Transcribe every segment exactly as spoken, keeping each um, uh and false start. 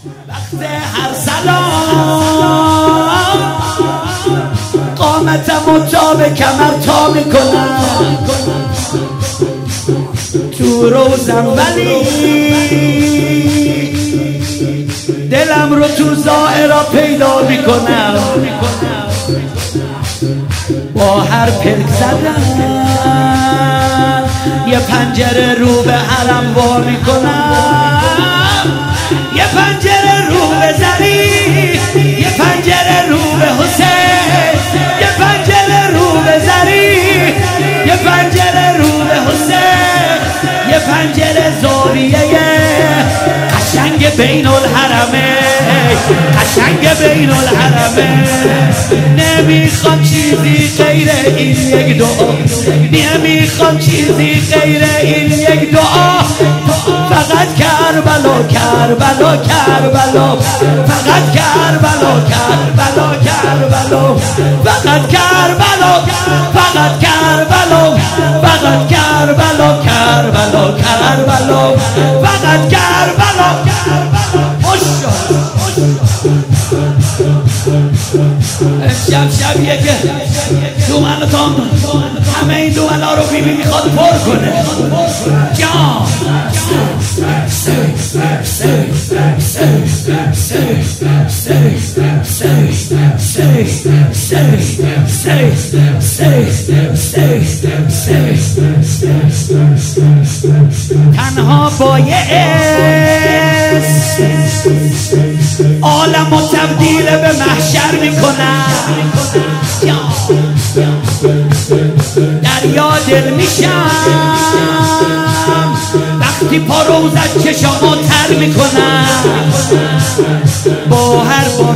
وقت هر سلام قامتم و تا به کمر تا میکنم تو روزم، ولی دلم رو تو ظاهرا پیدا میکنم. با هر پلک زدن یه پنجره رو به حرم وا میکنم، یه پنجره رو به زری، یه پنجره رو به حسین، یه پنجره رو به زری، یه پنجره رو به حسین، یه پنجره زاویه قشنگ بین الحرمه، قشنگ بین الحرمه. نمیخوام چیزی غیر این یک دعا، نمیخوام چیزی غیر این یک دعا. فقط کربلا کربلا کربلا، فقط کربلا کربلا کربلا، فقط کربلا فقط کربلا، فقط کربلا کربلا کربلا، فقط کربلا امشب شبیه که دومنتان همه این دومنا رو بیبی میخواد پر کنه. جان تنها با یه اسم عالم و تبدیل به محشر میکنم. دریا دل میشم وقتی پا روزت چشامو تر میکنم. با هر بار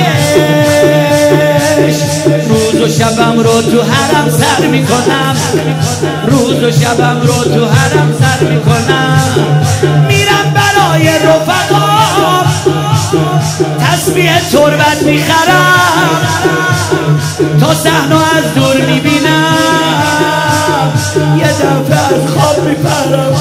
تپش روز و شبم رو تو حرم سر میکنم، روز و شبم رو تو حرم سر میکنم. میرم برای رفقام تسبیح تربت میخرم، تا صحنه از دور میبینم، یه دفعه از خواب میپرم.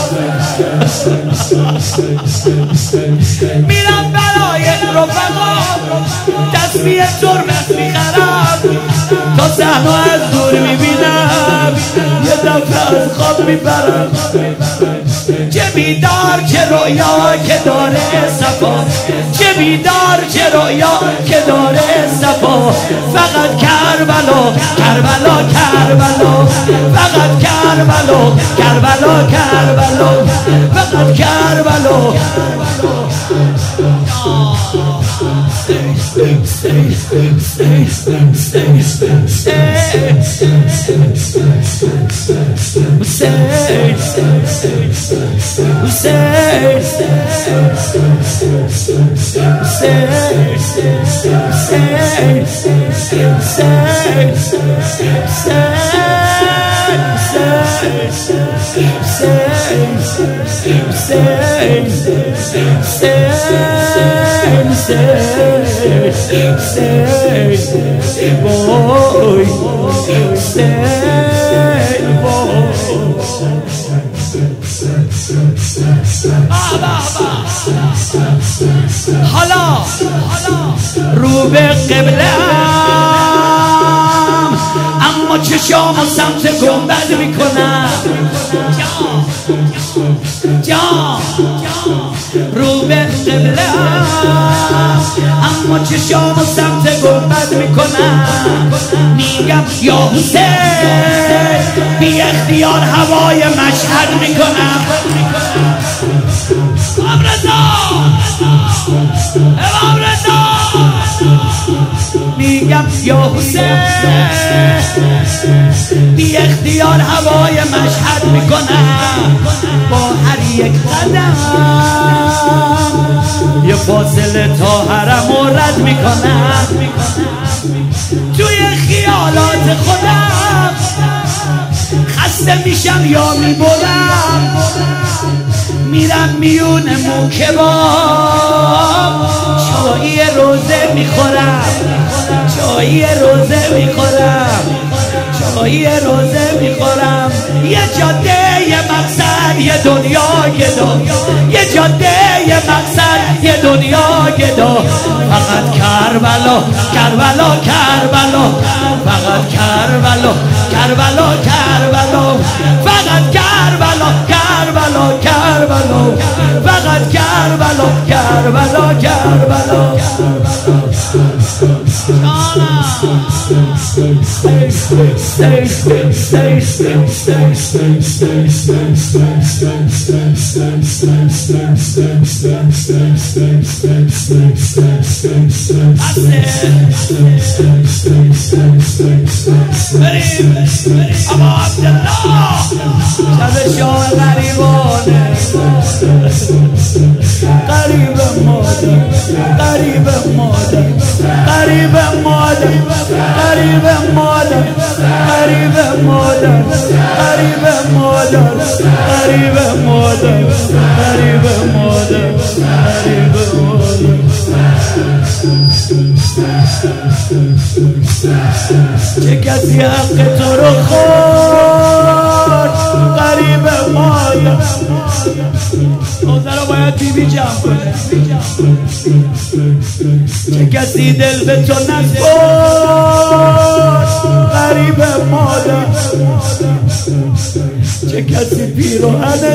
میرم برای رفقام تسبیح تربت میخرم، تا صحنه از دور میبینم، یه دفعه از خواب میپرم. چه بیدار چه رویا که داره صفا، چه بیدار چه رویا که داره صفا. فقط کربلا کربلا کربلا، فقط کربلا کربلا کربلا، فقط کربلا. حالا رو به قبله‌ام، اما چشامو سمت گنبد میکنم. جان رو به قبله‌ام، اما چشامو سمت گنبد میکنم. میگم یا حسین، بی اختیار هوای مشهد میکنم. امام رضا امام رضا میگم یا حسین، بی اختیار هوای مشهد میکنم. با هر یک قدم یه فاصله تا حرم و رد میکنم. توی خیالات خودم خسته میشم یا میبرم، میرم میون موکبام، چایی روزه میخورم، چایی روزه میخورم، چایی روزه میخورم. یه جاده یه مقصد یه دنیا یه دنیا، یه جاده یه مقصد یه دنیا فقط کربلا کربلا کربلا فقط کربلا کربلا کربلا فقط کربلا کربلا کربلا فقط کربلا کربلا کربلا اما عبدالله شب شاه غریبانه قریب مادر قریب مادر قریب مادر قریب مادر قریب مادر قریب مادر قریب مادر قریب مادر قریب مادر چه کسی حق تو رو خورد قریب مادر روزه باید بی بی جمع کنه چه کسی دل به تو نسپرد قریب مادر چه کسی پیراهنت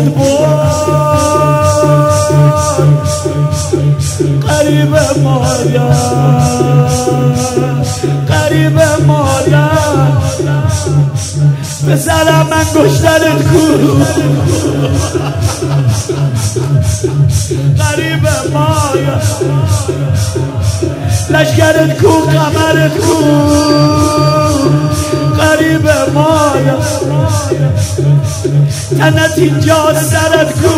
برد قریب مادر قریب مادر پسرم من گشتنت کو قریب مادر لشکرت کو قمرت کو قریب مادر تنت اینجا سرت کو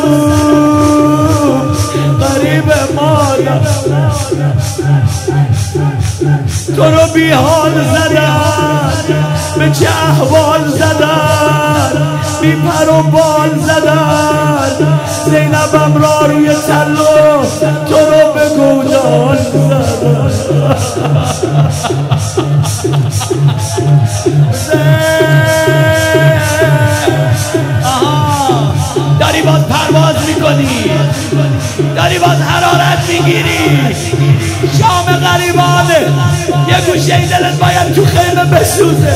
قریب مادر تو رو بی حال زدن به چه احوال زدن بی پر و بال زدن زینبم را روی تلو تو رو به گودال زدن آها داری باز پرواز میکنی داری باز حرارت میگیری شام غریبانه یه گوشه ای دلت باید تو خیمه بسوزه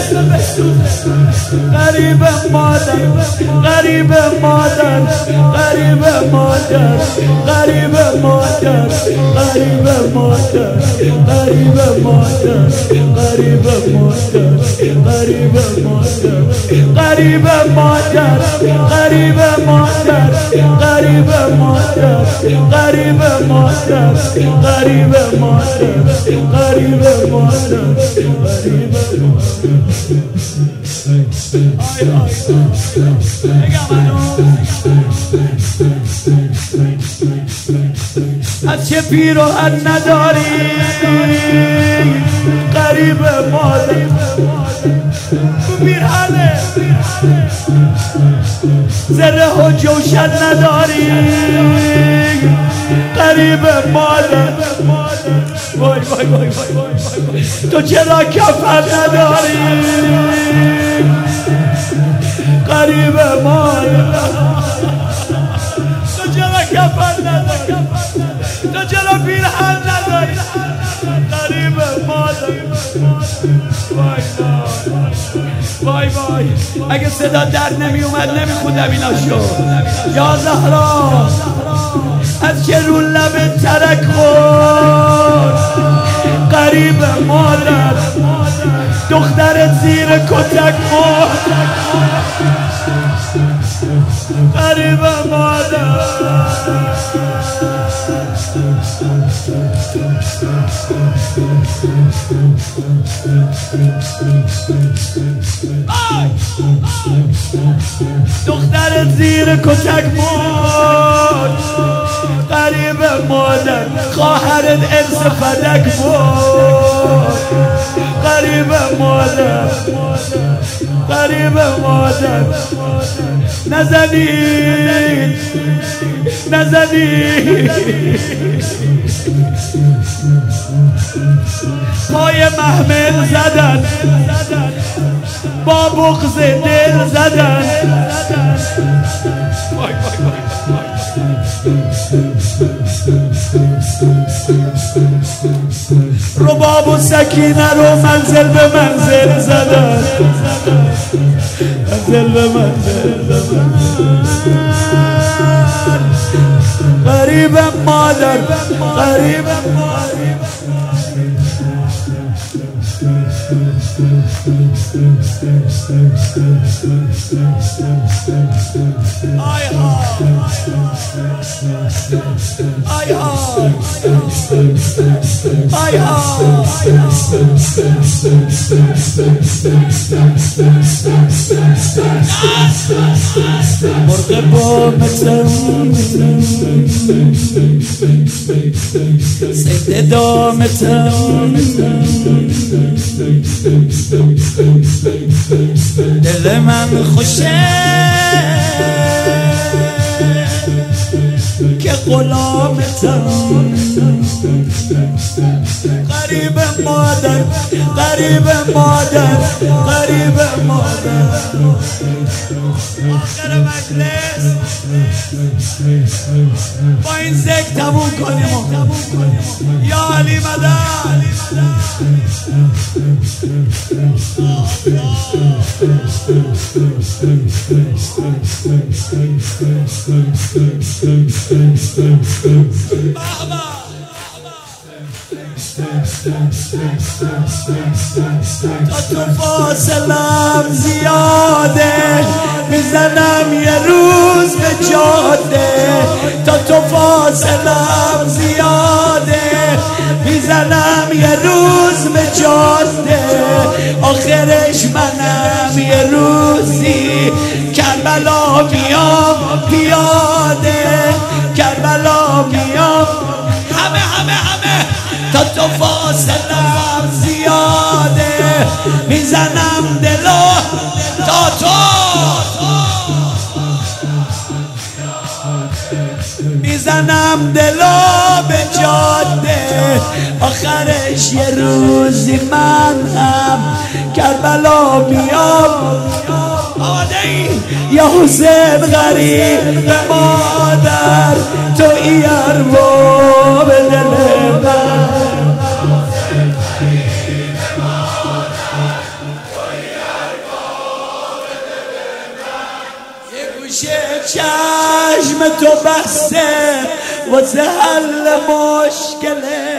غریب مادر غریب مادر غریب مادر غریب مادر غریب مادر غریب مادر غریب مادر غریب مادر غریب مادر غریب مادر غریب مادر غریب مادر غریب مادر غریب مادر غریب از چه پیراهن نداری غریب مادر پیراهنه ذره و جوشن نداری غریب مادر وای وای وای وای تو چرا کفن نداری غریب مادر تو چرا کفن نداری تو چرا پیرهن نداری غریب مادر وای وای وای اگه صدا در نمی اومد نمی خودم اینا شو یا زهرا از چه رو لب ترک خورد غریب مادر دخترت زیر کتک مرد غریب مادر دخترت زیر کتک مرد غریب مادر خواهرت انس فدک مرد غریب مادر غریب مادر نزنید نزنید پای محمل زدن با بغض دل زدن وای وای وای رباب و سکینه رو منزل به منزل زدن، منزل به منزل زدن. غریب مادر، غریب مادر. آی ها، آی ها، آی ها. مرغ بامتم سید دامتم، دل من خوشه که غلامتم. غریب مادر، غریب مادر، غریب مادر. آخر مجلس با این ذکر تموم کنیم. یا علی مدد. تا تو فاصلم زیاده میزنم یه روز به جاده. تا تو فاصلم زیاده میزنم یه روز به جاده. آخرش منم یه روزی کربلا میام پیاده، کربلا میام. همه همه همه تا تو فاصلم زیاده میزنم دلو تا تو میزنم دلو به جاده. آخرش یه روزی من هم کربلا میام. آماده ای یا حسین غریب مادر، تو ای ارباب دل من. یه گوشه چشم تو بسته واسه حل مشکل